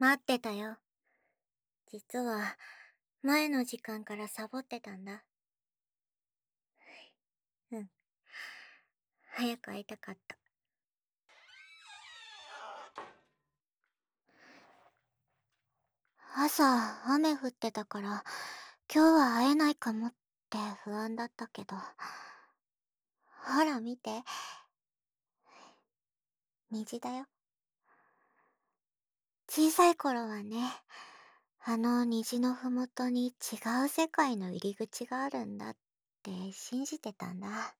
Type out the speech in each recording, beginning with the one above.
待ってたよ。実は、前の時間からサボってたんだ。うん。早く会いたかった。朝、雨降ってたから、今日は会えないかもって不安だったけど。ほら見て。虹だよ。小さい頃はね、あの虹のふもとに違う世界の入り口があるんだって信じてたんだ。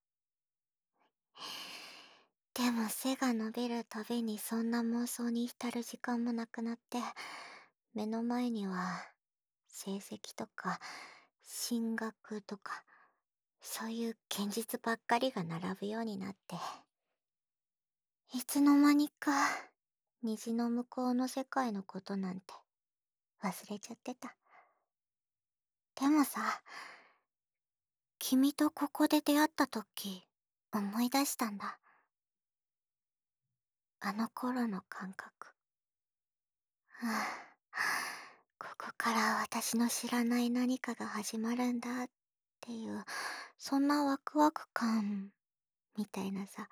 でも背が伸びるたびにそんな妄想に浸る時間もなくなって、目の前には成績とか進学とか、そういう現実ばっかりが並ぶようになって、いつの間にか虹の向こうの世界のことなんて忘れちゃってた。でもさ、君とここで出会った時、思い出したんだ。あの頃の感覚。ここから私の知らない何かが始まるんだっていう、そんなワクワク感みたいなさ。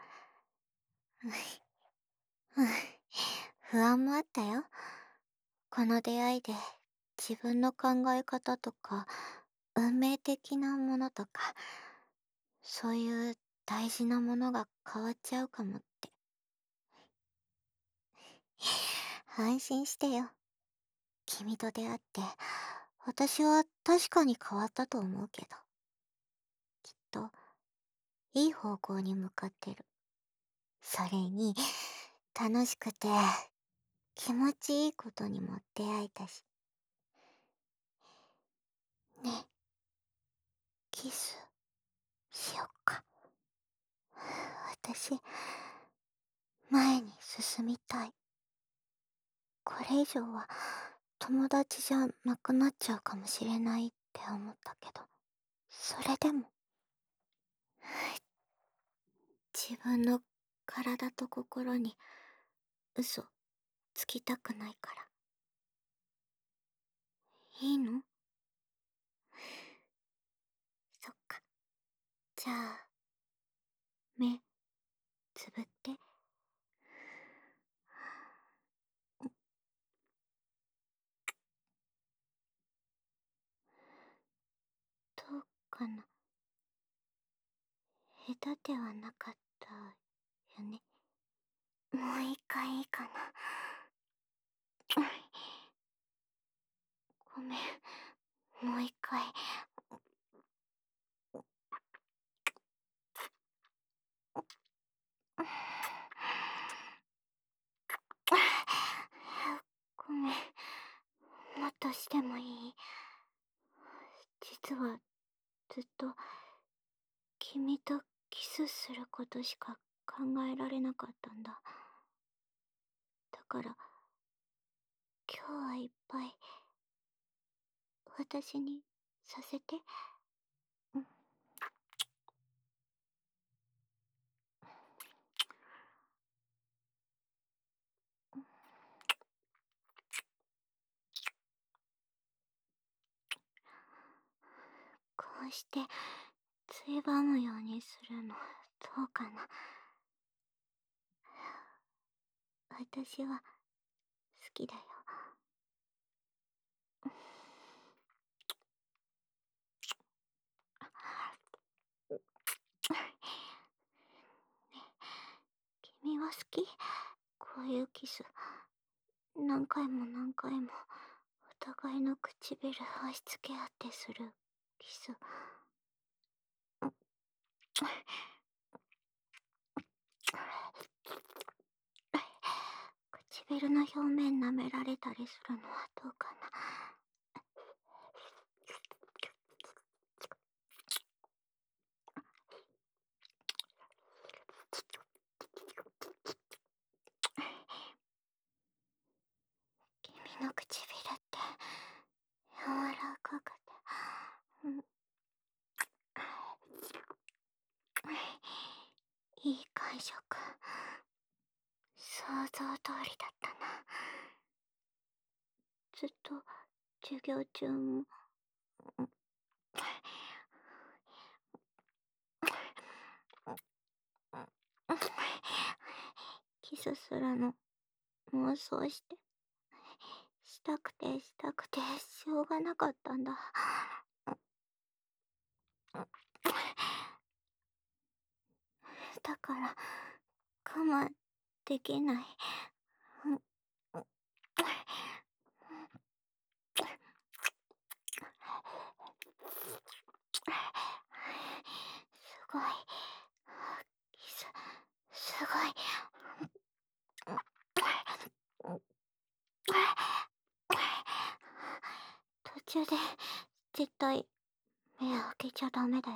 不安もあったよ。この出会いで自分の考え方とか、運命的なものとか、そういう大事なものが変わっちゃうかもって。安心してよ。君と出会って、私は確かに変わったと思うけど、きっと、いい方向に向かってる。それに、楽しくて、気持ちいいことにも出会えたし。ね、キス、しよっか。私、前に進みたい。これ以上は、友達じゃなくなっちゃうかもしれないって思ったけど、それでも、自分の体と心に嘘つきたくないから。いいの？そっか。じゃあ、目、つぶって。どうかな。下手ではなかったよね。もう一回いいかな。ごめん。もう一回。ごめん。もっとしてもいい？実は、ずっと、君とキスすることしか考えられなかったんだ。だから、今日はいっぱい、私にさせて。うん。こうして、ついばむようにするの、どうかな。私は、好きだよ。君は好き？こういうキス。何回も何回も、お互いの唇押し付け合ってするキス。唇の表面舐められたりするのはどうかな。君の唇って柔らかくて、うん、いい感触。想像通りだったな。 ずっと授業中も、キスするの妄想して、したくてしょうがなかったんだ。だから我慢できない。すごい。キス、すごい。途中で絶対目開けちゃダメだよ。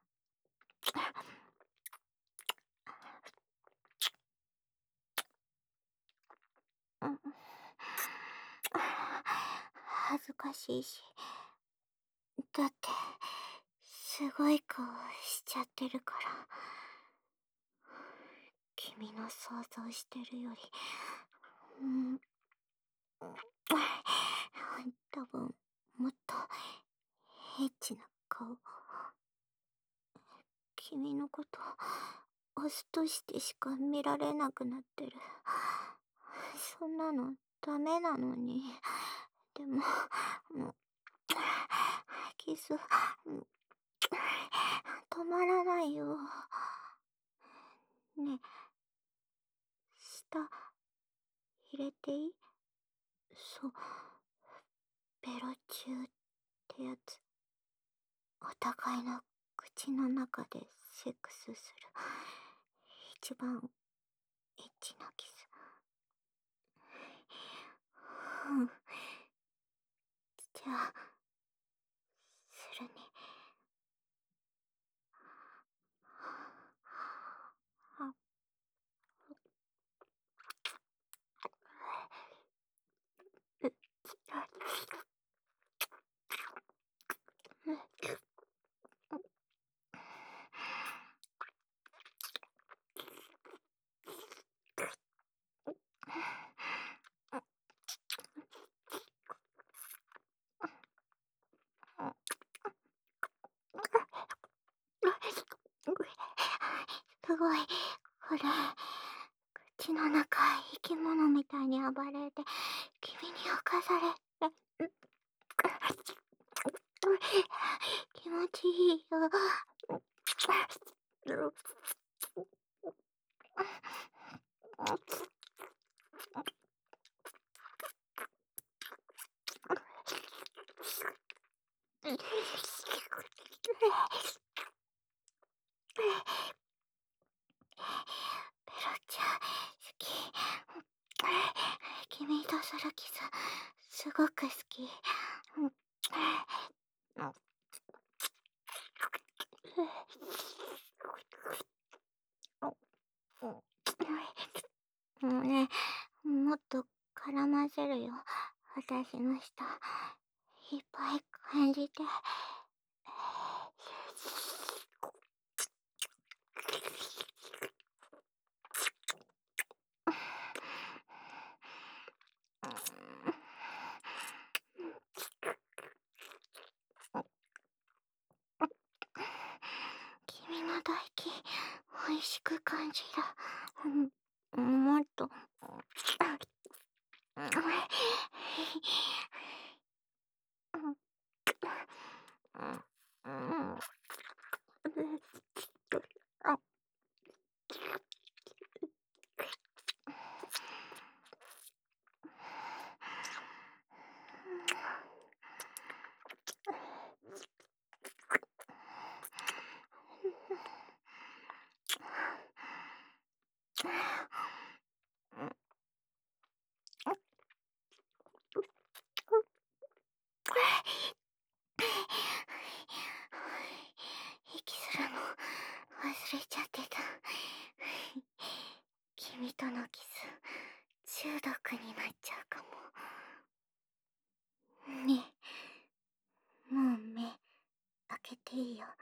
恥ずかしいし。だって、すごい顔しちゃってるから。君の想像してるより、うん、多分、もっと、エッチな顔。君のこと、オスとしてしか見られなくなってる。そんなの、ダメなのに。でも、もう、キス、止まらないよ。ねえ、舌、入れていい？そう、ベロチューってやつ。お互いの口の中でセックスする。一番エッチなキス。うん。じゃあ、するね。あ、すごい。これ、口の中、生き物みたいに暴れて、君に侵されて、気持ちいいよ。ペロちゃん、好き。君とするキス、すごく好き。もうね、もっと絡ませるよ。私の舌、いっぱい感じて。君の唾液、美味しく感じる。もっと。息するの忘れちゃってた。君とのキス、中毒になっちゃうかも。ねえ、もう目開けていいよ。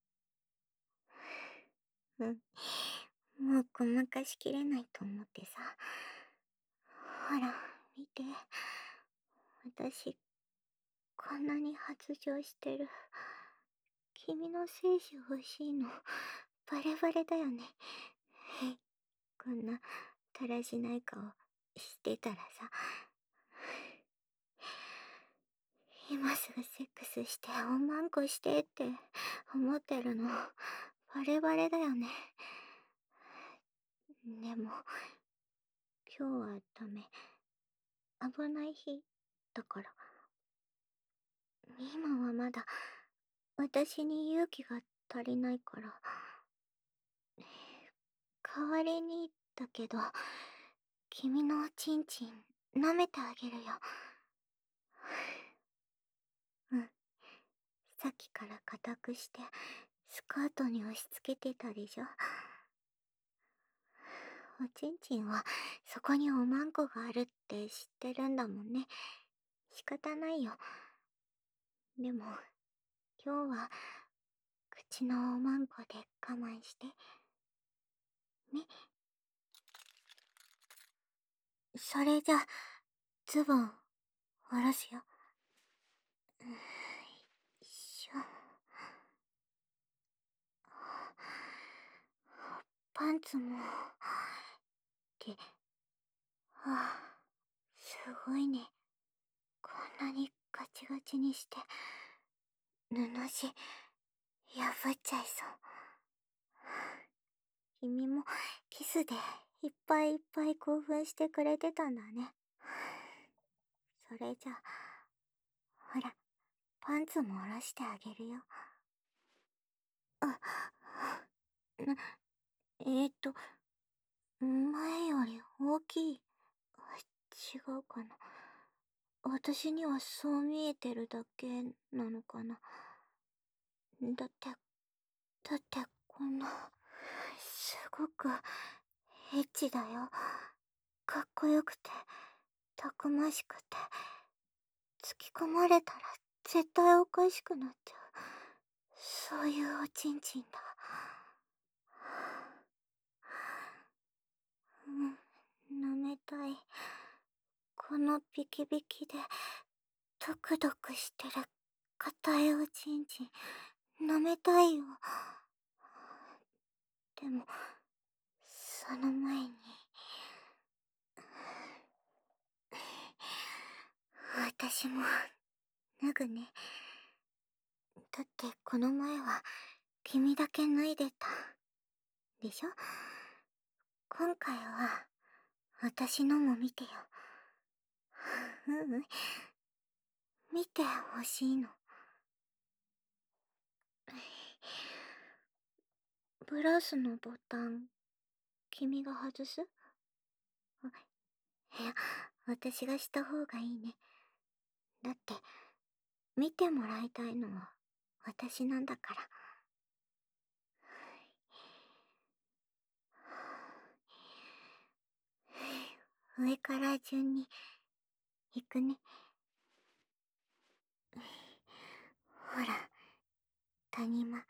うん。もうごまかしきれないと思ってさ。ほら、見て。 私、こんなに発情してる。君の精子欲しいの、バレバレだよね。こんな、だらしない顔してたらさ、今すぐセックスしておまんこしてって思ってるの、バレバレだよね。でも、今日はダメ。危ない日だから。今はまだ、私に勇気が足りないから。代わりにだけど、君のおちんちん舐めてあげるよ。うん。さっきから固くして、スカートに押し付けてたでしょ。おちんちんは、そこにおまんこがあるって知ってるんだもんね。仕方ないよ。でも、今日は、口のおまんこで我慢して。ね。それじゃ、ズボン、下ろすよ。よいしょ。パンツも、って、すごいね。こんなにガチガチにして、布地、破っちゃいそう。君もキスでいっぱいいっぱい興奮してくれてたんだね。それじゃ、ほら、パンツも下ろしてあげるよ。あ、な、前より大きい。違うかな。私にはそう見えてるだけなのかな。だってこんな、すごくエッチだよ。かっこよくて、たくましくて、突き込まれたら絶対おかしくなっちゃう。そういうおちんちんだ。舐めたい。このビキビキで、ドクドクしてる硬いおちんちん、舐めたいよ。でも、その前に、私も、脱ぐね。だってこの前は、君だけ脱いでた。でしょ？今回は、私のも見てよ。ううん。見てほしいの。ブラウスのボタン、君が外す？いや、私がした方がいいね。だって、見てもらいたいのは私なんだから。上から順に行くね。ほら、谷間。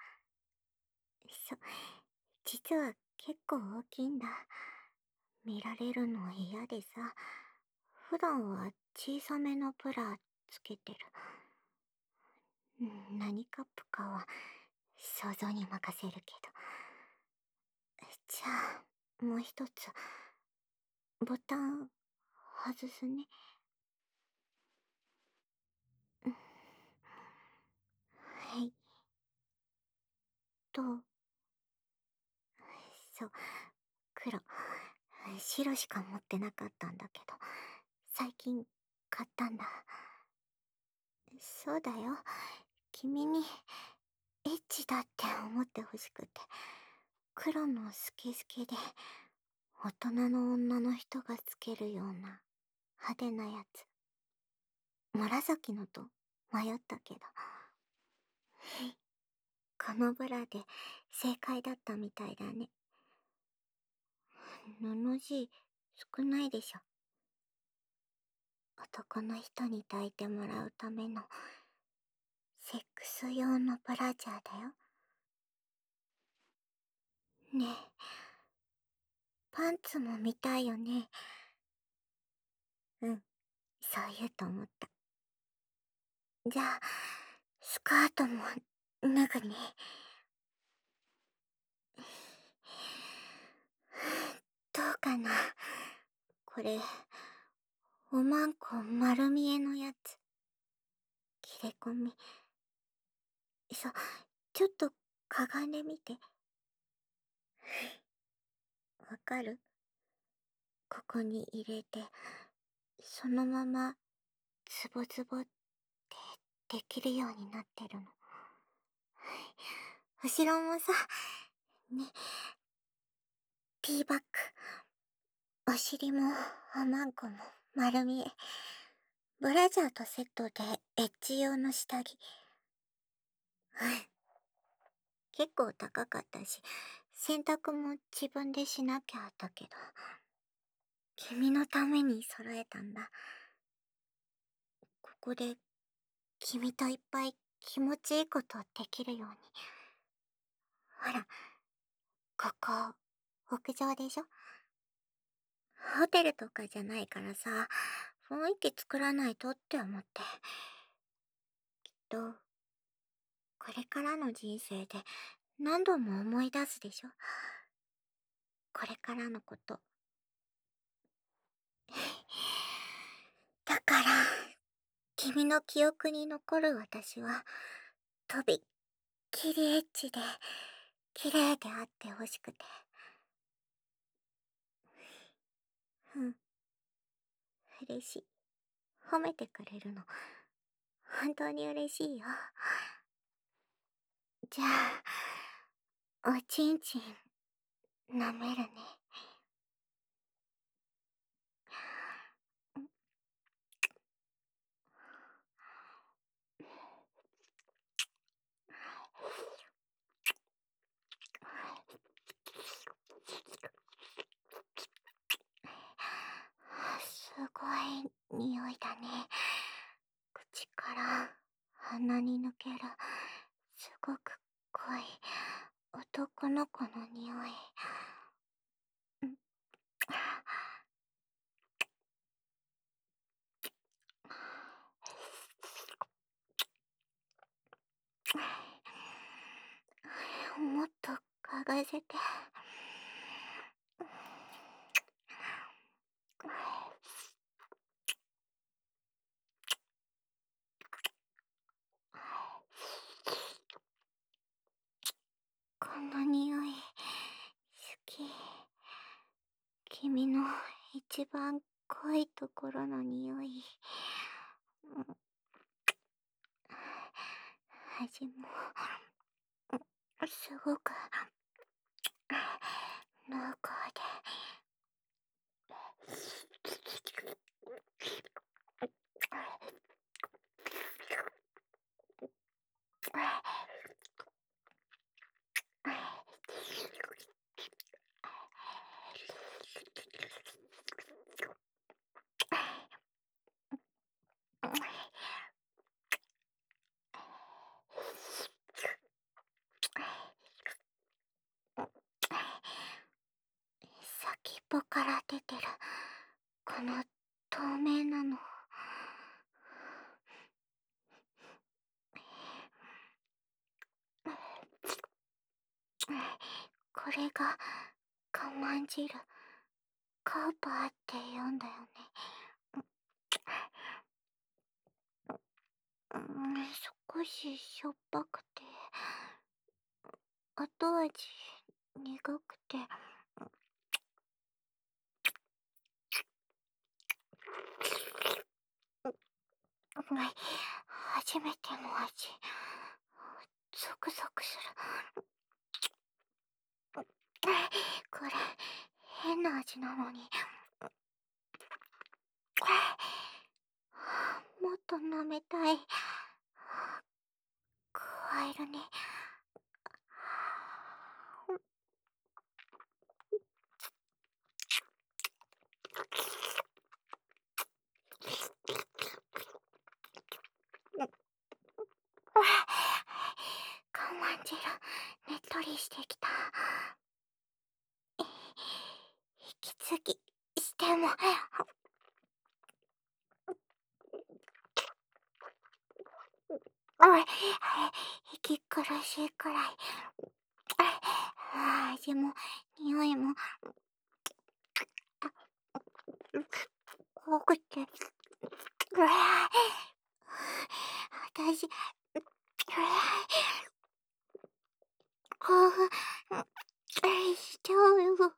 実は結構大きいんだ。見られるの嫌でさ、普段は小さめのブラつけてる。何カップかは想像に任せるけど。じゃあ、もう一つ、ボタン外すね。はい。どう？そう、黒。白しか持ってなかったんだけど、最近買ったんだ。そうだよ。君にエッチだって思ってほしくて。黒のスケスケで、大人の女の人がつけるような派手なやつ。紫のと迷ったけど。このブラで正解だったみたいだね。布地少ないでしょ。男の人に抱いてもらうためのセックス用のブラジャーだよ。ねえ、パンツも見たいよね。うん、そう言うと思った。 じゃあ、スカートも脱ぐね。どうかな。これ、おまんこ丸見えのやつ。切れ込み。ちょっとかがんでみて。わかる？ここに入れて、そのまま、ズボズボってできるようになってるの。後ろもさ、ね、ティーバッグ。お尻もおまんこも丸見え。ブラジャーとセットでエッジ用の下着。結構高かったし、洗濯も自分でしなきゃだけど、君のために揃えたんだ。ここで君といっぱい気持ちいいことできるように。ほら、ここ、屋上でしょ？ホテルとかじゃないからさ、雰囲気作らないとって思って。と、これからの人生で何度も思い出すでしょ？これからのこと。だから、君の記憶に残る私は、とびっきりエッチで、綺麗であってほしくて。うん、嬉しい。褒めてくれるの。本当に嬉しいよ。じゃあ、おちんちん、舐めるね。すごい匂いだね。口から鼻に抜ける、すごく濃い男の子の匂い。もっと嗅がせて。この匂い、好き。君の一番濃いところの匂い。味も、すごく、濃厚で。先っぽから出てる、この透明なの。これが、我慢汁。カーパーって言うんだよね。少ししょっぱくて、後味苦くて、初めての味。ゾクゾクする。これ、変な味なのに。もっと舐めたい。加えるね。我慢汁、ねっとりしてきた。息継ぎしても、 あ、息苦しいくらい。味も匂いも濃くて、うわ私、興奮しちゃうよ。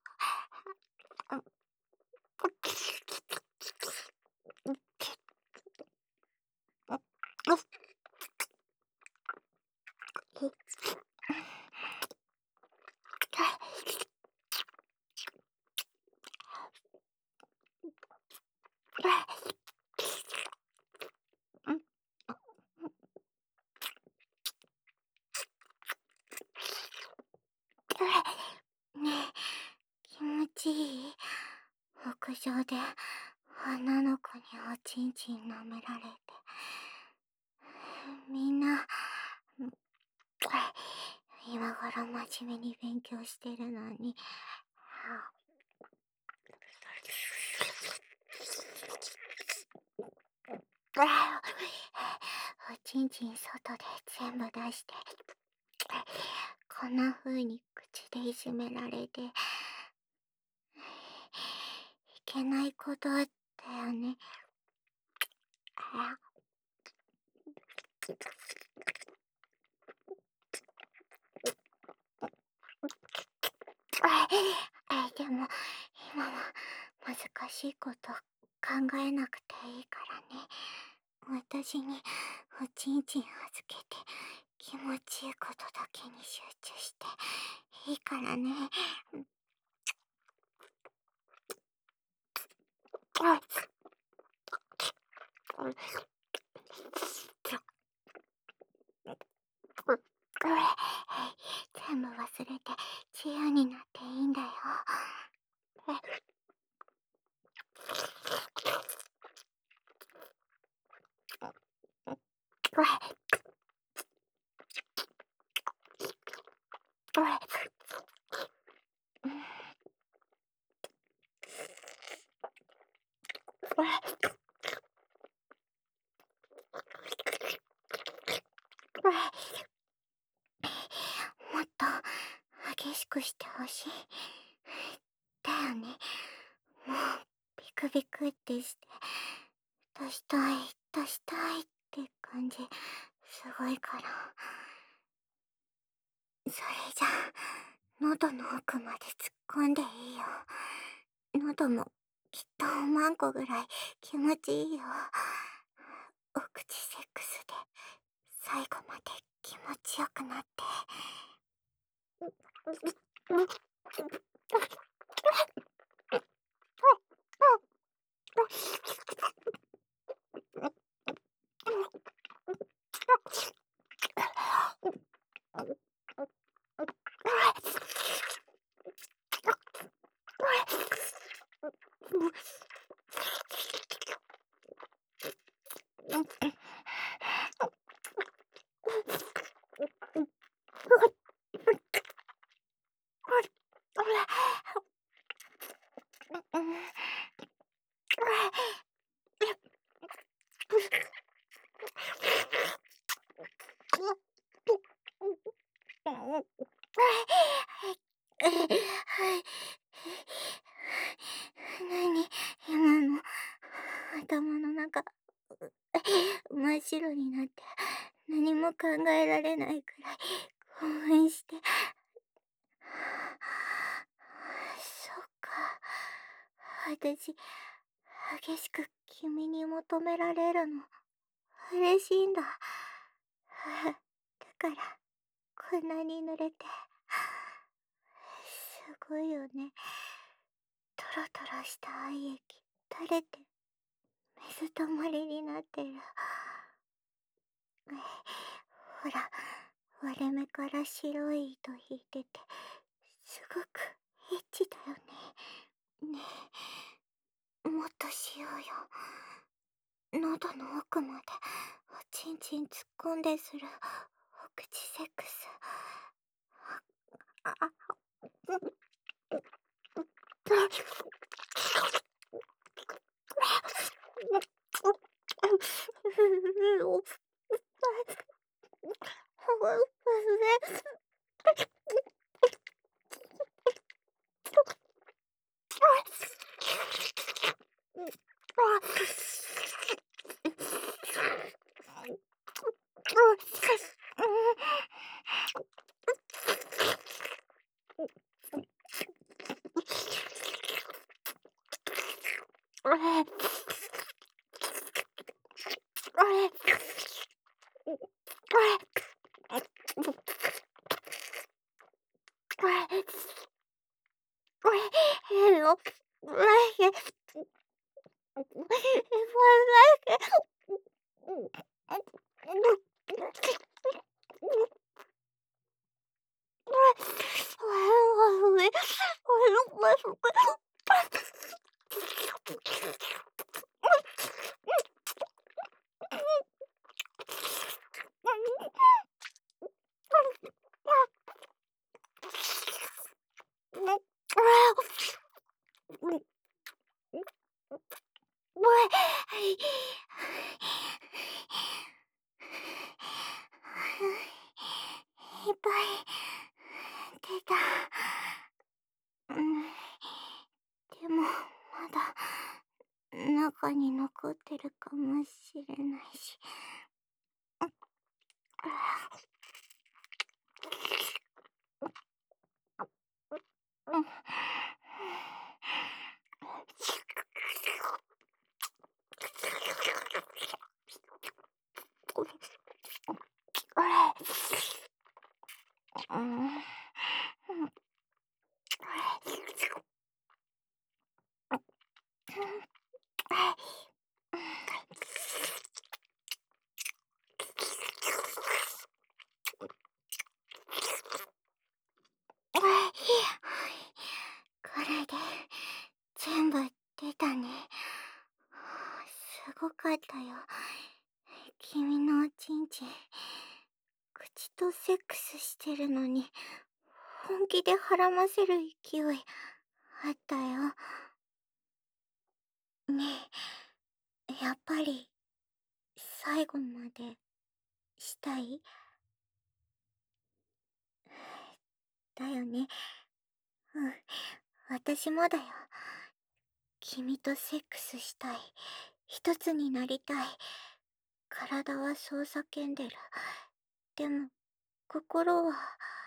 ねえ、気持ちいい？屋上で女の子におちんちん舐められて、みんな、今頃真面目に勉強してるのに、おちんちん外で全部出して、こんな風に口でいじめられて、いけないことだよね。でも、今は難しいこと考えなくていいからね。私におちんちん預けて、気持ちいいことだけに集中していいからね。全部忘れて自由になっていいんだよ。もっと激しくしてほしい。だよね。もうビクビクってして、出したい、出したいって感じ、すごいから。それじゃあ、喉の奥まで突っ込んでいいよ。喉もきっと万個ぐらい気持ちいいよ。お口セックスで最後まで気持ちよくなって。何今の頭の中真っ白になって何も考えられないくらい興奮して。そっか、私激しく君に求められるの嬉しいんだ。だからこんなに濡れてすごいよね。トロトロした愛液垂れて水たまりになってる。ほら、割れ目から白い糸引いててすごくエッチだよね。ねえ、もっとしようよ。喉の奥までおちんちん突っ込んでするお口セックス。あ、 いっぱい出た。うん。でも、まだ、中に残ってるかもしれないし。うん。うん。これで全部出たね。すごかったよ。君のおちんちん。口とセックスしてるのに、本気ではらませる勢いあったよ。ねえ、やっぱり最後までしたいだよね。うん、私もだよ。君とセックスしたい。一つになりたい。体はそう叫んでる。でも、心は、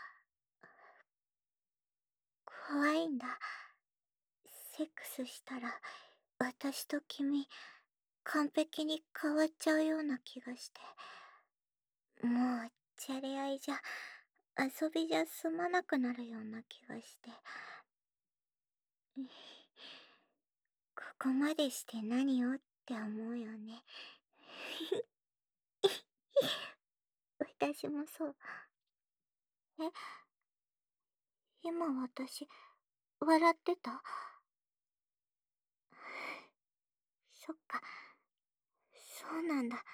怖いんだ。セックスしたら、私と君、完璧に変わっちゃうような気がして。もう、じゃれ合いじゃ、遊びじゃ済まなくなるような気がして。ここまでして何をって思うよね。私もそう。え、今私、笑ってた？そっか、そうなんだ。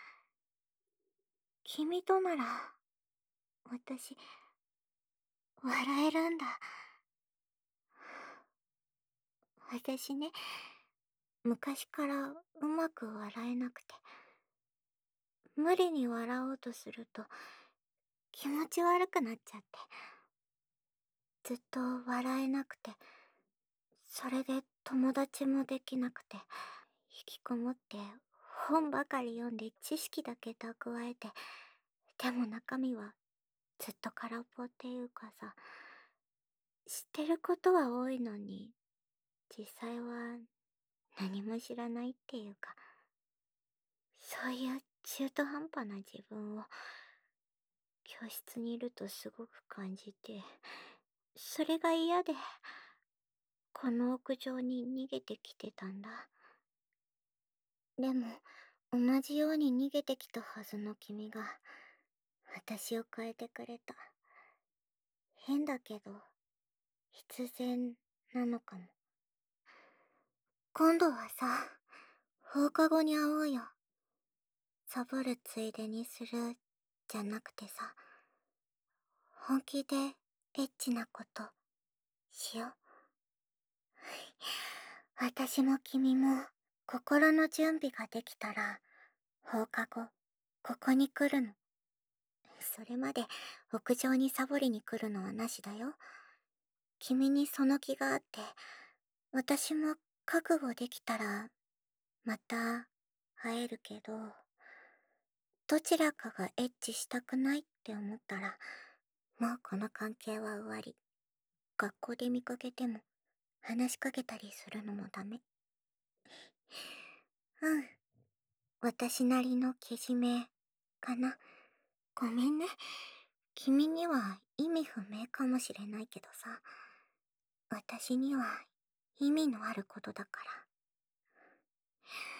君となら、私、笑えるんだ。私ね、昔からうまく笑えなくて、無理に笑おうとすると気持ち悪くなっちゃって、ずっと笑えなくて、それで友達もできなくて、引きこもって本ばかり読んで知識だけ蓄えて、でも中身はずっと空っぽっていうかさ、知ってることは多いのに、実際は何も知らないっていうか、そういう中途半端な自分を教室にいるとすごく感じて、それが嫌で、この屋上に逃げてきてたんだ。でも、同じように逃げてきたはずの君が、私を変えてくれた。変だけど、必然なのかも。今度はさ、放課後に会おうよ。サボるついでにする、じゃなくてさ、本気でエッチなことしよう。私も君も心の準備ができたら、放課後、ここに来るの。それまで屋上にサボりに来るのはなしだよ。君にその気があって、私も覚悟できたらまた会えるけど、どちらかがエッチしたくないって思ったら、もうこの関係は終わり。学校で見かけても話しかけたりするのもダメ。うん。私なりのけじめかな。ごめんね。君には意味不明かもしれないけどさ、私には意味のあることだから。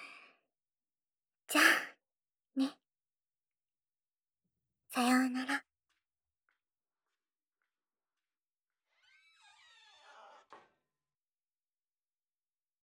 じゃあ、ね。さようなら。